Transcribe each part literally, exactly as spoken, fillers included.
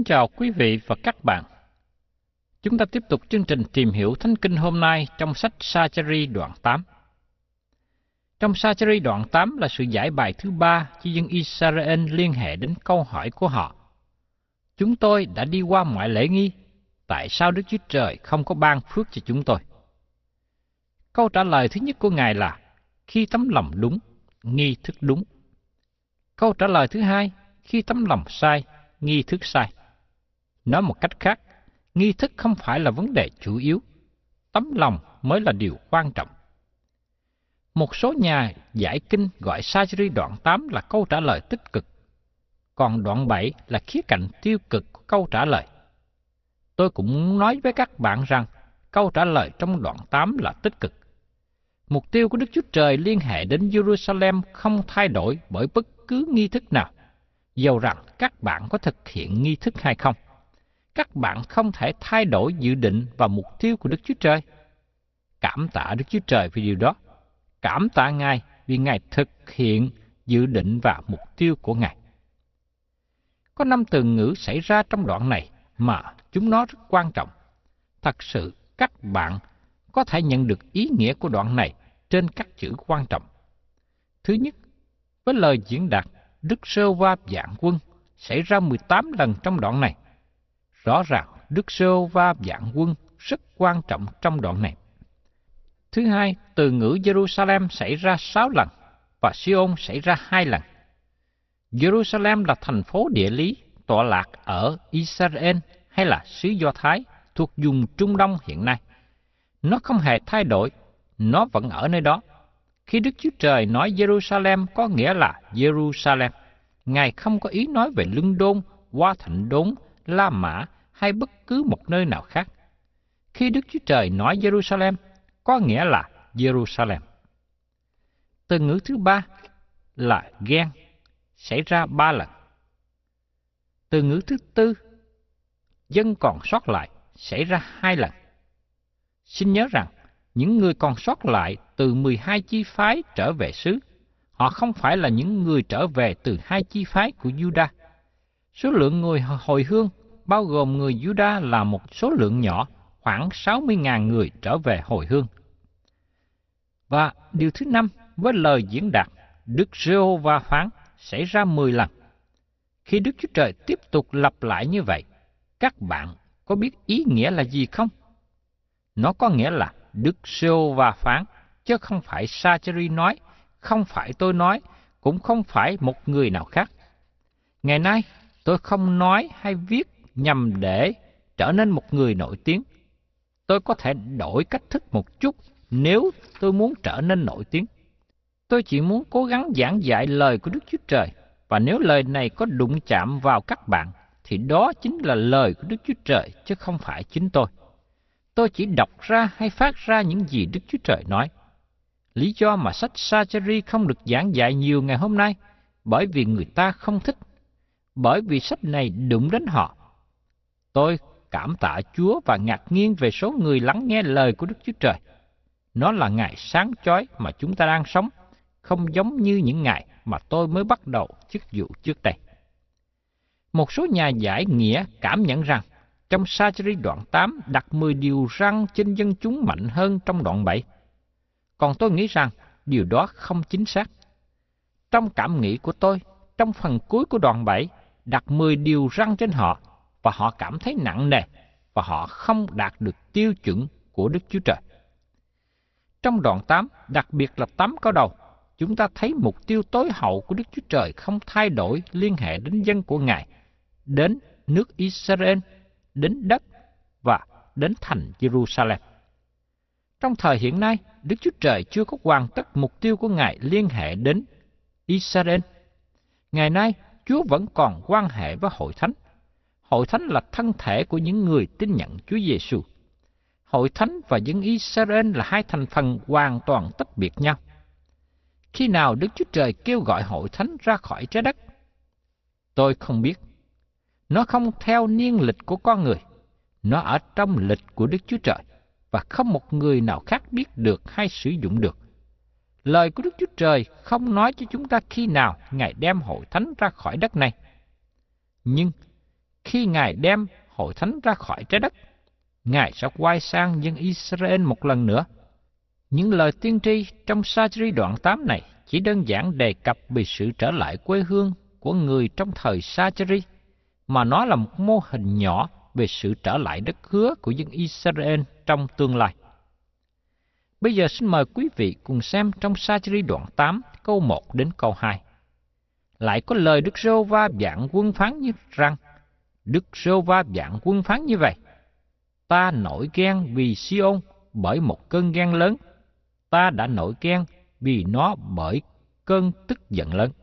Kính chào quý vị và các bạn. Chúng ta tiếp tục chương trình tìm hiểu Thánh Kinh hôm nay trong sách Sa-cha-ri đoạn tám. Trong Sa-cha-ri đoạn tám là sự giải bài thứ ba cho dân Israel liên hệ đến câu hỏi của họ. Chúng tôi đã đi qua mọi lễ nghi, tại sao Đức Chúa Trời không có ban phước cho chúng tôi? Câu trả lời thứ nhất của Ngài là khi tấm lòng đúng, nghi thức đúng. Câu trả lời thứ hai, khi tấm lòng sai, nghi thức sai. Nói một cách khác, nghi thức không phải là vấn đề chủ yếu, tấm lòng mới là điều quan trọng. Một số nhà giải kinh gọi Sa-cha-ri đoạn tám là câu trả lời tích cực, còn đoạn bảy là khía cạnh tiêu cực của câu trả lời. Tôi cũng muốn nói với các bạn rằng câu trả lời trong đoạn tám là tích cực. Mục tiêu của Đức Chúa Trời liên hệ đến Jerusalem không thay đổi bởi bất cứ nghi thức nào, dầu rằng các bạn có thực hiện nghi thức hay không. Các bạn không thể thay đổi dự định và mục tiêu của Đức Chúa Trời. Cảm tạ Đức Chúa Trời vì điều đó. Cảm tạ Ngài vì Ngài thực hiện dự định và mục tiêu của Ngài. Có năm từ ngữ xảy ra trong đoạn này mà chúng nó rất quan trọng. Thật sự, các bạn có thể nhận được ý nghĩa của đoạn này trên các chữ quan trọng. Thứ nhất, với lời diễn đạt Đức Giê-hô-va vạn quân xảy ra mười tám lần trong đoạn này. Rõ ràng Đức Giê-hô-va vạn quân rất quan trọng trong đoạn này. Thứ hai, từ ngữ Jerusalem xảy ra sáu lần và Sion xảy ra hai lần. Jerusalem là thành phố địa lý tọa lạc ở Israel hay là xứ Do Thái thuộc vùng Trung Đông hiện nay. Nó không hề thay đổi, nó vẫn ở nơi đó. Khi Đức Chúa Trời nói Jerusalem có nghĩa là Jerusalem, Ngài không có ý nói về Lưng Đôn, Hoa Thịnh Đốn, La Mã hay bất cứ một nơi nào khác. Khi Đức Chúa Trời nói Jerusalem, có nghĩa là Jerusalem. Từ ngữ thứ ba là ghen, xảy ra ba lần. Từ ngữ thứ tư, dân còn sót lại, xảy ra hai lần. Xin nhớ rằng, những người còn sót lại từ mười hai chi phái trở về xứ, họ không phải là những người trở về từ hai chi phái của Juda. Số lượng người hồi hương, bao gồm người Juda là một số lượng nhỏ, khoảng sáu mươi nghìn người trở về hồi hương. Và điều thứ năm, với lời diễn đạt, Đức Giê-hô-va phán, xảy ra mười lần. Khi Đức Chúa Trời tiếp tục lặp lại như vậy, các bạn có biết ý nghĩa là gì không? Nó có nghĩa là Đức Giê-hô-va phán, chứ không phải Sa-cha-ri nói, không phải tôi nói, cũng không phải một người nào khác. Ngày nay, tôi không nói hay viết nhằm để trở nên một người nổi tiếng. Tôi có thể đổi cách thức một chút nếu tôi muốn trở nên nổi tiếng. Tôi chỉ muốn cố gắng giảng dạy lời của Đức Chúa Trời, và nếu lời này có đụng chạm vào các bạn, thì đó chính là lời của Đức Chúa Trời, chứ không phải chính tôi. Tôi chỉ đọc ra hay phát ra những gì Đức Chúa Trời nói. Lý do mà sách Sa-cha-ri không được giảng dạy nhiều ngày hôm nay, bởi vì người ta không thích, bởi vì sách này đụng đến họ. Tôi cảm tạ Chúa và ngạc nhiên về số người lắng nghe lời của Đức Chúa Trời. Nó là ngày sáng chói mà chúng ta đang sống, không giống như những ngày mà tôi mới bắt đầu chức vụ trước đây. Một số nhà giải nghĩa cảm nhận rằng, trong Sa-cha-ri đoạn tám đặt mười điều răn trên dân chúng mạnh hơn trong đoạn bảy. Còn tôi nghĩ rằng điều đó không chính xác. Trong cảm nghĩ của tôi, trong phần cuối của đoạn bảy, đặt mười điều răn trên họ, và họ cảm thấy nặng nề, và họ không đạt được tiêu chuẩn của Đức Chúa Trời. Trong đoạn tám, đặc biệt là tám câu đầu, chúng ta thấy mục tiêu tối hậu của Đức Chúa Trời không thay đổi liên hệ đến dân của Ngài, đến nước Israel, đến đất và đến thành Jerusalem. Trong thời hiện nay, Đức Chúa Trời chưa có hoàn tất mục tiêu của Ngài liên hệ đến Israel. Ngày nay, Chúa vẫn còn quan hệ với Hội Thánh. Hội Thánh là thân thể của những người tin nhận Chúa Giêsu. Hội Thánh và dân Israel là hai thành phần hoàn toàn tách biệt nhau. Khi nào Đức Chúa Trời kêu gọi Hội Thánh ra khỏi trái đất? Tôi không biết. Nó không theo niên lịch của con người. Nó ở trong lịch của Đức Chúa Trời, và không một người nào khác biết được hay sử dụng được. Lời của Đức Chúa Trời không nói cho chúng ta khi nào Ngài đem Hội Thánh ra khỏi đất này. Nhưng khi Ngài đem hội thánh ra khỏi trái đất, Ngài sẽ quay sang dân Israel một lần nữa. Những lời tiên tri trong Sa-chi-ri đoạn tám này chỉ đơn giản đề cập về sự trở lại quê hương của người trong thời Sa-chi-ri, mà nó là một mô hình nhỏ về sự trở lại đất hứa của dân Israel trong tương lai. Bây giờ xin mời quý vị cùng xem trong Sa-chi-ri đoạn tám, câu một đến câu hai. Lại có lời Đức Giê-hô-va vạn quân phán như rằng, Đức Giê-hô-va vạn quân phán như vậy: Ta nổi ghen vì Si-ôn bởi một cơn ghen lớn, ta đã nổi ghen vì nó bởi cơn tức giận lớn.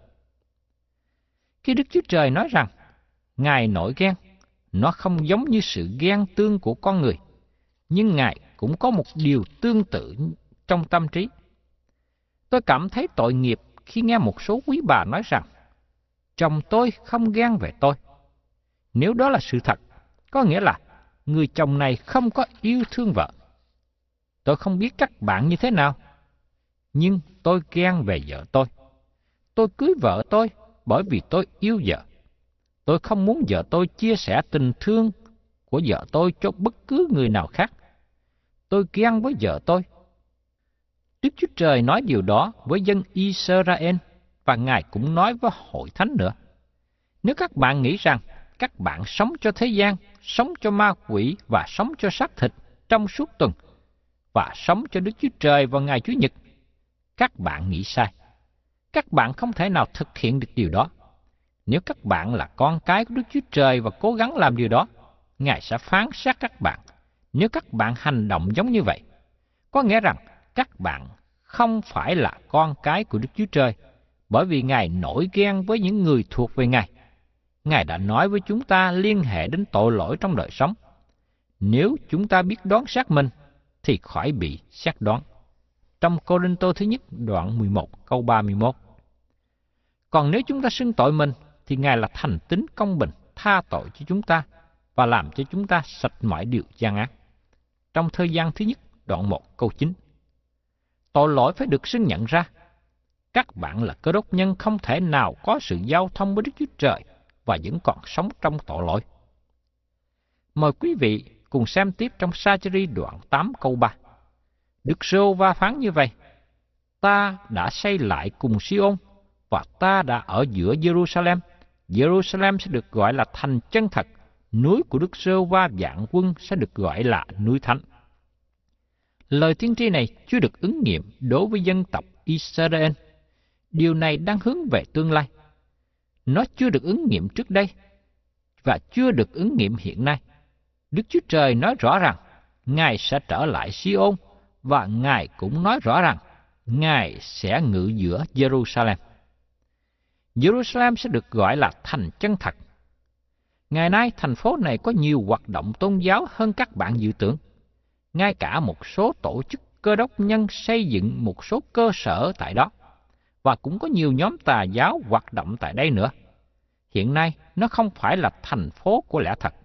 Khi Đức Chúa Trời nói rằng Ngài nổi ghen, nó không giống như sự ghen tương của con người, nhưng Ngài cũng có một điều tương tự trong tâm trí. Tôi cảm thấy tội nghiệp khi nghe một số quý bà nói rằng, chồng tôi không ghen về tôi. Nếu đó là sự thật, có nghĩa là người chồng này không có yêu thương vợ. Tôi không biết các bạn như thế nào, nhưng tôi ghen về vợ tôi. Tôi cưới vợ tôi bởi vì tôi yêu vợ. Tôi không muốn vợ tôi chia sẻ tình thương của vợ tôi cho bất cứ người nào khác. Tôi ghen với vợ tôi. Đức Chúa Trời nói điều đó với dân Israel, và Ngài cũng nói với hội thánh nữa. Nếu các bạn nghĩ rằng các bạn sống cho thế gian, sống cho ma quỷ và sống cho xác thịt trong suốt tuần, và sống cho Đức Chúa Trời vào ngày Chủ nhật, các bạn nghĩ sai. Các bạn không thể nào thực hiện được điều đó. Nếu các bạn là con cái của Đức Chúa Trời và cố gắng làm điều đó, Ngài sẽ phán xét các bạn nếu các bạn hành động giống như vậy. Có nghĩa rằng các bạn không phải là con cái của Đức Chúa Trời, bởi vì Ngài nổi ghen với những người thuộc về Ngài. Ngài đã nói với chúng ta liên hệ đến tội lỗi trong đời sống. Nếu chúng ta biết đoán xét mình, thì khỏi bị xét đoán. Trong Cô-rinh-tô thứ nhất đoạn mười một câu ba mươi mốt. Còn nếu chúng ta xưng tội mình, thì Ngài là thành tín công bình, tha tội cho chúng ta và làm cho chúng ta sạch mọi điều gian ác. Trong Thời Gian thứ nhất đoạn một câu chín. Tội lỗi phải được xưng nhận ra. Các bạn là Cơ Đốc nhân không thể nào có sự giao thông với Đức Chúa Trời và vẫn còn sống trong tội lỗi. Mời quý vị cùng xem tiếp trong Sa-chi-ri đoạn tám câu ba. Đức Giê-hô-va phán như vậy: Ta đã xây lại cùng Si-ôn, và ta đã ở giữa Giê-ru-sa-lem. Giê-ru-sa-lem sẽ được gọi là thành chân thật, núi của Đức Giê-hô-va vạn quân sẽ được gọi là núi thánh. Lời tiên tri này chưa được ứng nghiệm đối với dân tộc Israel. Điều này đang hướng về tương lai. Nó chưa được ứng nghiệm trước đây và chưa được ứng nghiệm hiện nay. Đức Chúa Trời nói rõ rằng Ngài sẽ trở lại Si-ôn, và Ngài cũng nói rõ rằng Ngài sẽ ngự giữa Giê-ru-sa-lem. Giê-ru-sa-lem sẽ được gọi là thành chân thật. Ngày nay, thành phố này có nhiều hoạt động tôn giáo hơn các bạn dự tưởng. Ngay cả một số tổ chức Cơ Đốc nhân xây dựng một số cơ sở tại đó, và cũng có nhiều nhóm tà giáo hoạt động tại đây nữa. Hiện nay, nó không phải là thành phố của lẽ thật.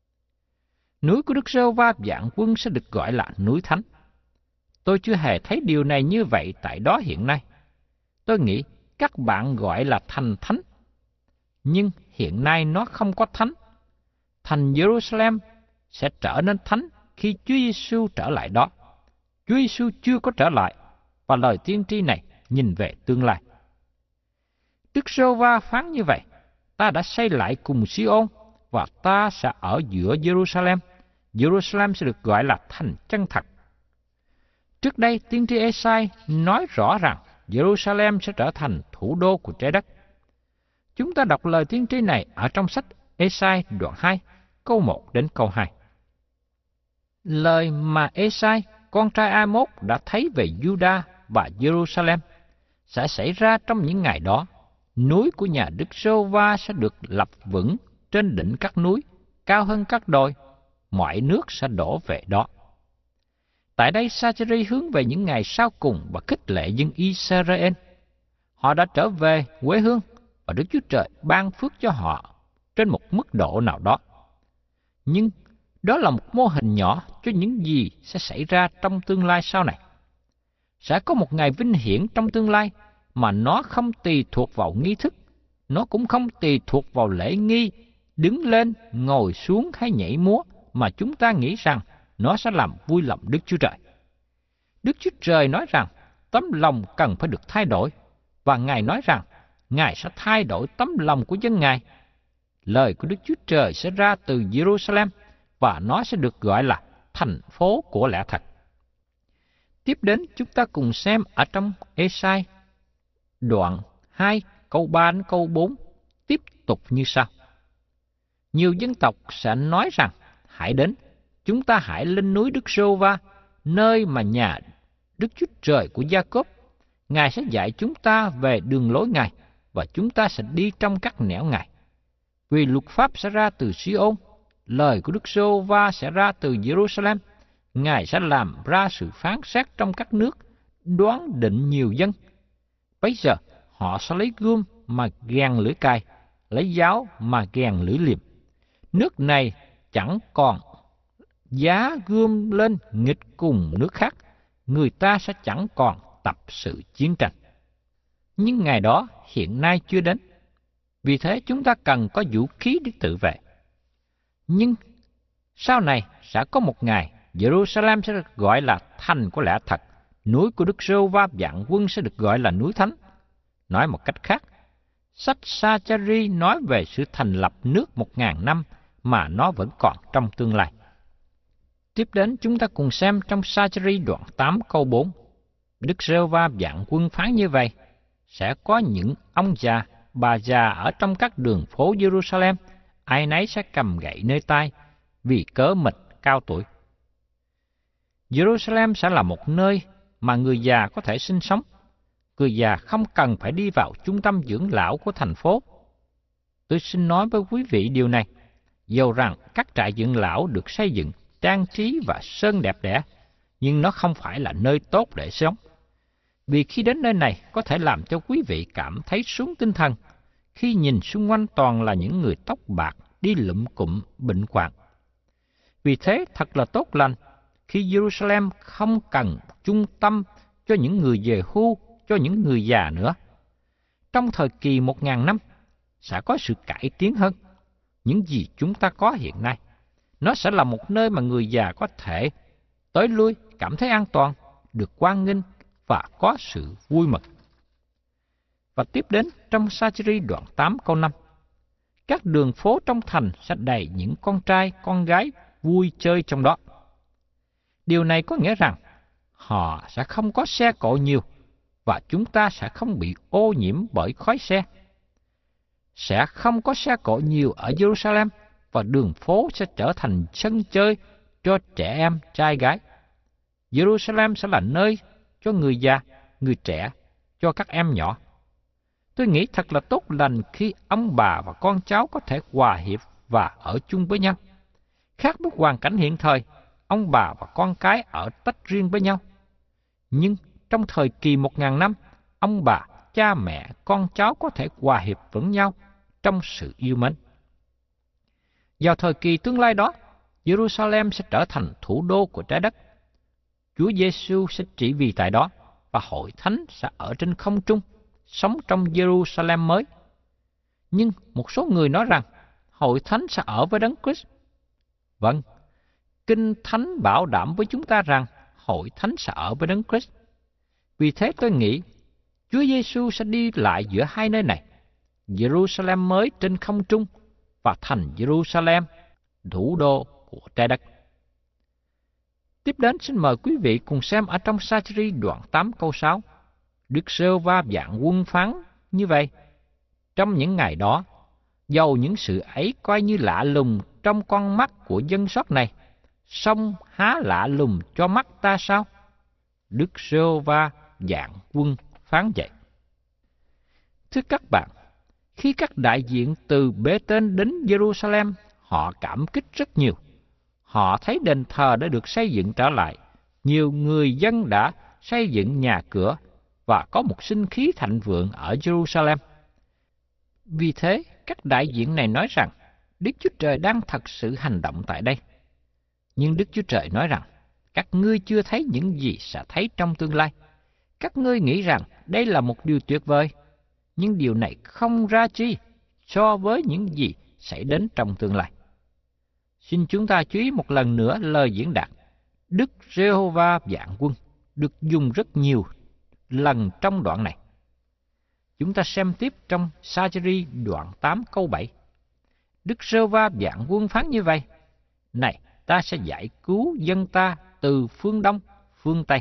Núi của Đức Giê-hô-va vạn quân sẽ được gọi là núi thánh. Tôi chưa hề thấy điều này như vậy tại đó hiện nay. Tôi nghĩ các bạn gọi là thành thánh, nhưng hiện nay nó không có thánh. Thành Giê-ru-sa-lem sẽ trở nên thánh khi Chúa Giêsu trở lại đó. Chúa Giêsu chưa có trở lại, và lời tiên tri này nhìn về tương lai. Đức Giê-hô-va phán như vậy: Ta đã xây lại cùng Si-ôn, và ta sẽ ở giữa Giê-ru-sa-lem. Giê-ru-sa-lem sẽ được gọi là thành chân thật. Trước đây, tiên tri Ê-sai nói rõ rằng Giê-ru-sa-lem sẽ trở thành thủ đô của trái đất. Chúng ta đọc lời tiên tri này ở trong sách Ê-sai đoạn hai, câu một đến câu hai. Lời mà Ê-sai, con trai A-mốt đã thấy về Giu-đa và Giê-ru-sa-lem sẽ xảy ra trong những ngày đó. Núi của nhà Đức Giê-hô-va sẽ được lập vững trên đỉnh các núi, cao hơn các đồi, mọi nước sẽ đổ về đó. Tại đây, Sa-chi-ri hướng về những ngày sau cùng và khích lệ dân Israel. Họ đã trở về quê hương, và Đức Chúa Trời ban phước cho họ trên một mức độ nào đó. Nhưng đó là một mô hình nhỏ cho những gì sẽ xảy ra trong tương lai sau này. Sẽ có một ngày vinh hiển trong tương lai mà nó không tùy thuộc vào nghi thức, nó cũng không tùy thuộc vào lễ nghi đứng lên, ngồi xuống hay nhảy múa mà chúng ta nghĩ rằng nó sẽ làm vui lòng Đức Chúa Trời. Đức Chúa Trời nói rằng tấm lòng cần phải được thay đổi, và Ngài nói rằng Ngài sẽ thay đổi tấm lòng của dân Ngài. Lời của Đức Chúa Trời sẽ ra từ Jerusalem, và nó sẽ được gọi là thành phố của lẽ thật. Tiếp đến chúng ta cùng xem ở trong Ê-sai đoạn hai câu ba đến câu bốn tiếp tục như sau. Nhiều dân tộc sẽ nói rằng, hãy đến, chúng ta hãy lên núi Đức Giê-hô-va, nơi mà nhà Đức Chúa Trời của Gia-cốp. Ngài sẽ dạy chúng ta về đường lối Ngài, và chúng ta sẽ đi trong các nẻo Ngài. Vì luật pháp sẽ ra từ Si-ôn, lời của Đức Giê-hô-va sẽ ra từ Jerusalem. Ngài sẽ làm ra sự phán xét trong các nước, đoán định nhiều dân. Bấy giờ họ sẽ lấy gươm mà gèn lưỡi cài, lấy giáo mà gèn lưỡi liềm. Nước này chẳng còn giá gươm lên nghịch cùng nước khác, người ta sẽ chẳng còn tập sự chiến tranh. Nhưng ngày đó hiện nay chưa đến, vì thế chúng ta cần có vũ khí để tự vệ. Nhưng sau này sẽ có một ngày, Jerusalem sẽ được gọi là thành của lẽ thật, núi của Đức Giê-hô-va vạn quân sẽ được gọi là núi thánh. Nói một cách khác, sách Sa-cha-ri nói về sự thành lập nước một ngàn năm mà nó vẫn còn trong tương lai. Tiếp đến chúng ta cùng xem trong Sa-cha-ri đoạn tám câu bốn. Đức Giê-hô-va vạn quân phán như vậy: sẽ có những ông già, bà già ở trong các đường phố Jerusalem, ai nấy sẽ cầm gậy nơi tay, vì cớ mình cao tuổi. Jerusalem sẽ là một nơi mà người già có thể sinh sống. Người già không cần phải đi vào trung tâm dưỡng lão của thành phố. Tôi xin nói với quý vị điều này, dầu rằng các trại dưỡng lão được xây dựng, trang trí và sơn đẹp đẽ, nhưng nó không phải là nơi tốt để sống. Vì khi đến nơi này có thể làm cho quý vị cảm thấy xuống tinh thần, khi nhìn xung quanh toàn là những người tóc bạc đi lụm cụm bệnh hoạn. Vì thế thật là tốt lành khi Jerusalem không cần trung tâm cho những người về hưu, cho những người già nữa. Trong thời kỳ một ngàn năm, sẽ có sự cải tiến hơn những gì chúng ta có hiện nay. Nó sẽ là một nơi mà người già có thể tới lui, cảm thấy an toàn, được hoan nghênh và có sự vui mừng. Và tiếp đến trong Sa-cha-ri đoạn tám câu năm. Các đường phố trong thành sẽ đầy những con trai, con gái vui chơi trong đó. Điều này có nghĩa rằng họ sẽ không có xe cộ nhiều, và chúng ta sẽ không bị ô nhiễm bởi khói xe. Sẽ không có xe cộ nhiều ở Jerusalem, và đường phố sẽ trở thành sân chơi cho trẻ em trai gái. Jerusalem sẽ là nơi cho người già, người trẻ, cho các em nhỏ. Tôi nghĩ thật là tốt lành khi ông bà và con cháu có thể hòa hiệp và ở chung với nhau. Khác với hoàn cảnh hiện thời, ông bà và con cái ở tách riêng với nhau. Nhưng trong thời kỳ một ngàn năm, ông bà, cha mẹ, con cháu có thể hòa hiệp với nhau trong sự yêu mến. Vào thời kỳ tương lai đó, Jerusalem sẽ trở thành thủ đô của trái đất. Chúa Giêsu sẽ trị vì tại đó, và hội thánh sẽ ở trên không trung, sống trong Jerusalem mới. Nhưng một số người nói rằng hội thánh sẽ ở với Đấng Christ. Vâng, Kinh Thánh bảo đảm với chúng ta rằng hội thánh sẽ ở với Đấng Christ. Vì thế tôi nghĩ Chúa Giêsu sẽ đi lại giữa hai nơi này, Jerusalem mới trên không trung và thành Jerusalem, thủ đô của trái đất. Tiếp đến xin mời quý vị cùng xem ở trong Sa-cha-ri đoạn tám câu sáu. Đức Giê-hô-va vạn quân phán như vậy: trong những ngày đó, dầu những sự ấy coi như lạ lùng trong con mắt của dân sót này, song há lạ lùng cho mắt ta sao? Đức Giê-hô-va vạn quân phán vậy. Thưa các bạn, khi các đại diện từ Bê-tên đến Jerusalem, họ cảm kích rất nhiều. Họ thấy đền thờ đã được xây dựng trở lại, nhiều người dân đã xây dựng nhà cửa và có một sinh khí thịnh vượng ở Jerusalem. Vì thế, các đại diện này nói rằng Đức Chúa Trời đang thật sự hành động tại đây. Nhưng Đức Chúa Trời nói rằng các ngươi chưa thấy những gì sẽ thấy trong tương lai. Các ngươi nghĩ rằng đây là một điều tuyệt vời, nhưng điều này không ra chi so với những gì xảy đến trong tương lai. Xin chúng ta chú ý một lần nữa lời diễn đạt Đức Giê-hô-va vạn quân được dùng rất nhiều lần trong đoạn này. Chúng ta xem tiếp trong Sa-chi-ri đoạn tám câu bảy. Đức Giê-hô-va vạn quân phán như vậy: Này, ta sẽ giải cứu dân ta từ phương Đông, phương Tây.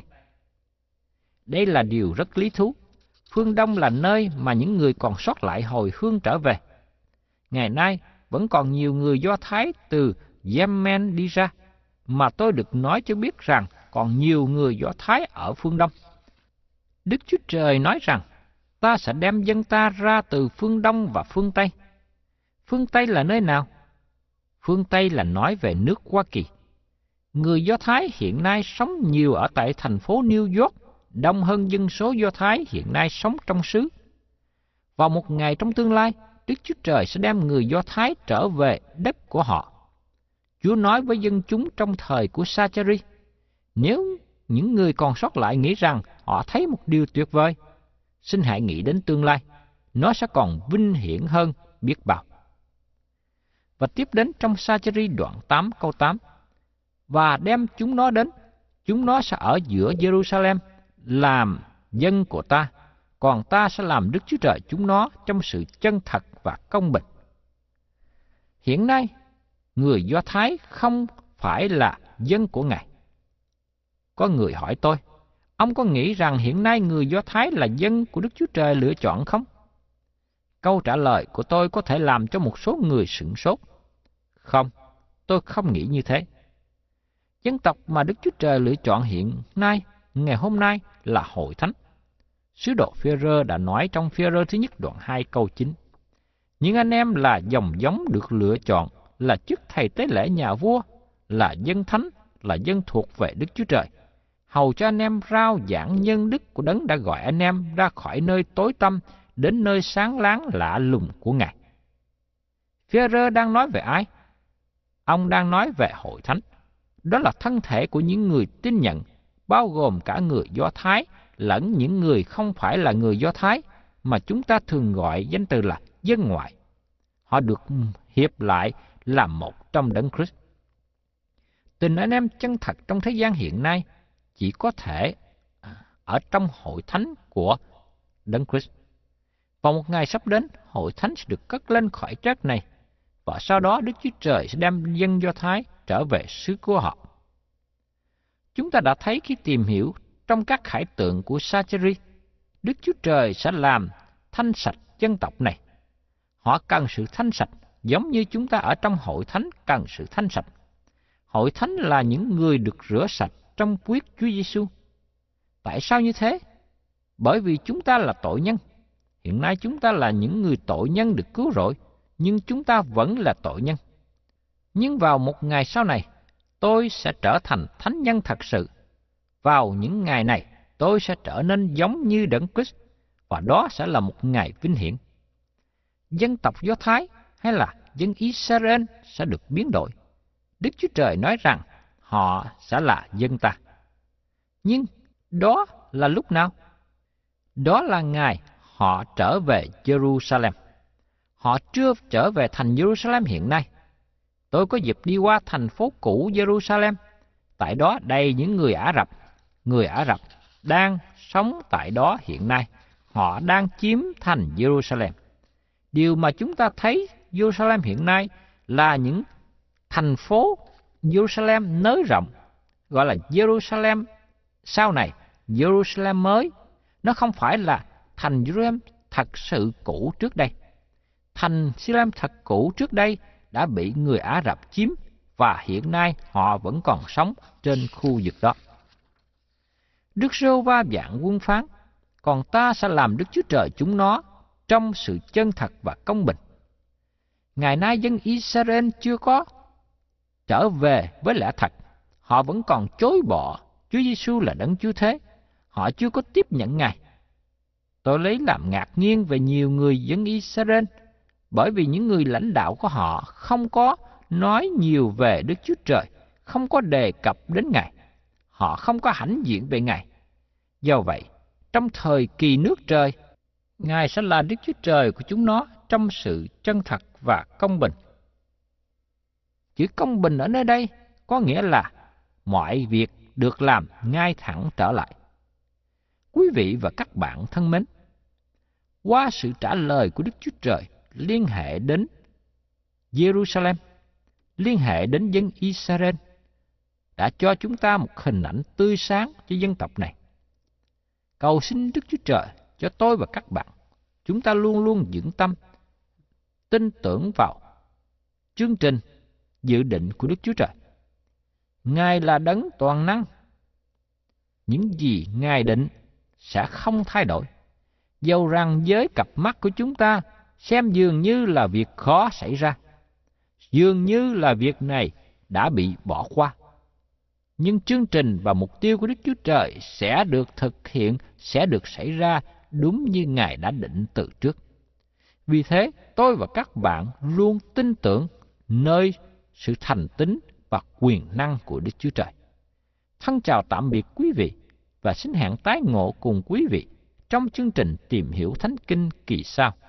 Đây là điều rất lý thú. Phương Đông là nơi mà những người còn sót lại hồi hương trở về. Ngày nay, vẫn còn nhiều người Do Thái từ Yemen đi ra, mà tôi được nói cho biết rằng còn nhiều người Do Thái ở phương Đông. Đức Chúa Trời nói rằng, ta sẽ đem dân ta ra từ phương Đông và phương Tây. Phương Tây là nơi nào? Phương Tây là nói về nước Hoa Kỳ. Người Do Thái hiện nay sống nhiều ở tại thành phố New York, đông hơn dân số Do Thái hiện nay sống trong xứ. Vào một ngày trong tương lai, Đức Chúa Trời sẽ đem người Do Thái trở về đất của họ. Chúa nói với dân chúng trong thời của Sa-chi-ri, nếu những người còn sót lại nghĩ rằng họ thấy một điều tuyệt vời, xin hãy nghĩ đến tương lai, nó sẽ còn vinh hiển hơn biết bao. Và tiếp đến trong Sa-chi-ri đoạn tám câu tám, và đem chúng nó đến, chúng nó sẽ ở giữa Jerusalem làm dân của ta, còn ta sẽ làm Đức Chúa Trời chúng nó trong sự chân thật và công bình. Hiện nay, người Do Thái không phải là dân của Ngài. Có người hỏi tôi, ông có nghĩ rằng hiện nay người Do Thái là dân của Đức Chúa Trời lựa chọn không? Câu trả lời của tôi có thể làm cho một số người sửng sốt. Không, tôi không nghĩ như thế. Dân tộc mà Đức Chúa Trời lựa chọn hiện nay, ngày hôm nay là Hội Thánh. Sứ đồ Phê-rơ đã nói trong Phê-rơ thứ nhất đoạn hai câu chín. Những anh em là dòng giống được lựa chọn, là chức thầy tế lễ nhà vua, là dân thánh, là dân thuộc về Đức Chúa Trời, hầu cho anh em rao giảng nhân đức của Đấng đã gọi anh em ra khỏi nơi tối tăm đến nơi sáng láng lạ lùng của Ngài. Phê-rơ đang nói về ai? Ông đang nói về Hội Thánh. Đó là thân thể của những người tin nhận, bao gồm cả người Do Thái lẫn những người không phải là người Do Thái, mà chúng ta thường gọi danh từ là dân ngoại. Họ được hiệp lại làm một trong Đấng Christ. Tình anh em chân thật trong thế gian hiện nay chỉ có thể ở trong Hội Thánh của Đấng Christ. Vào một ngày sắp đến, Hội Thánh sẽ được cất lên khỏi trái này, và sau đó Đức Chúa Trời sẽ đem dân Do Thái trở về xứ của họ. Chúng ta đã thấy khi tìm hiểu trong các khải tượng của Sa-chi-ri, Đức Chúa Trời sẽ làm thanh sạch dân tộc này. Họ cần sự thanh sạch giống như chúng ta ở trong Hội Thánh cần sự thanh sạch. Hội Thánh là những người được rửa sạch trong huyết Chúa Giêsu. Tại sao như thế? Bởi vì chúng ta là tội nhân. Hiện nay chúng ta là những người tội nhân được cứu rỗi, nhưng chúng ta vẫn là tội nhân. Nhưng vào một ngày sau này, tôi sẽ trở thành thánh nhân thật sự. Vào những ngày này, tôi sẽ trở nên giống như Đấng Christ, và đó sẽ là một ngày vinh hiển. Dân tộc Do Thái hay là dân Israel sẽ được biến đổi. Đức Chúa Trời nói rằng họ sẽ là dân ta. Nhưng đó là lúc nào? Đó là ngày họ trở về Jerusalem. Họ chưa trở về thành Jerusalem hiện nay. Tôi có dịp đi qua thành phố cũ Jerusalem. Tại đó đầy những người Ả Rập. Người Ả Rập đang sống tại đó hiện nay. Họ đang chiếm thành Jerusalem. Điều mà chúng ta thấy Jerusalem hiện nay là những thành phố Jerusalem nới rộng, gọi là Jerusalem sau này, Jerusalem mới. Nó không phải là thành Jerusalem thật sự cũ trước đây. Thành Jerusalem thật cũ trước đây đã bị người Ả Rập chiếm, và hiện nay họ vẫn còn sống trên khu vực đó. Đức Giê-hô-va vạn quân phán, còn ta sẽ làm Đức Chúa Trời chúng nó trong sự chân thật và công bình. Ngày nay dân Israel chưa có trở về với lẽ thật. Họ vẫn còn chối bỏ Chúa Giêsu là Đấng Cứu Thế. Họ chưa có tiếp nhận Ngài. Tôi lấy làm ngạc nhiên về nhiều người dân Israel, bởi vì những người lãnh đạo của họ không có nói nhiều về Đức Chúa Trời, không có đề cập đến Ngài. Họ không có hãnh diện về Ngài. Do vậy, trong thời kỳ nước trời, Ngài sẽ là Đức Chúa Trời của chúng nó trong sự chân thật và công bình. Chữ công bình ở nơi đây có nghĩa là mọi việc được làm ngay thẳng trở lại. Quý vị và các bạn thân mến, qua sự trả lời của Đức Chúa Trời liên hệ đến Jerusalem, liên hệ đến dân Israel, đã cho chúng ta một hình ảnh tươi sáng cho dân tộc này. Cầu xin Đức Chúa Trời cho tôi và các bạn, chúng ta luôn luôn vững tâm, tin tưởng vào chương trình dự định của Đức Chúa Trời. Ngài là đấng toàn năng. Những gì Ngài định sẽ không thay đổi. Dầu rằng với cặp mắt của chúng ta xem dường như là việc khó xảy ra, dường như là việc này đã bị bỏ qua, nhưng chương trình và mục tiêu của Đức Chúa Trời sẽ được thực hiện, sẽ được xảy ra đúng như Ngài đã định từ trước. Vì thế, tôi và các bạn luôn tin tưởng nơi sự thành tín và quyền năng của Đức Chúa Trời. Thân chào tạm biệt quý vị và xin hẹn tái ngộ cùng quý vị trong chương trình Tìm Hiểu Thánh Kinh kỳ sau.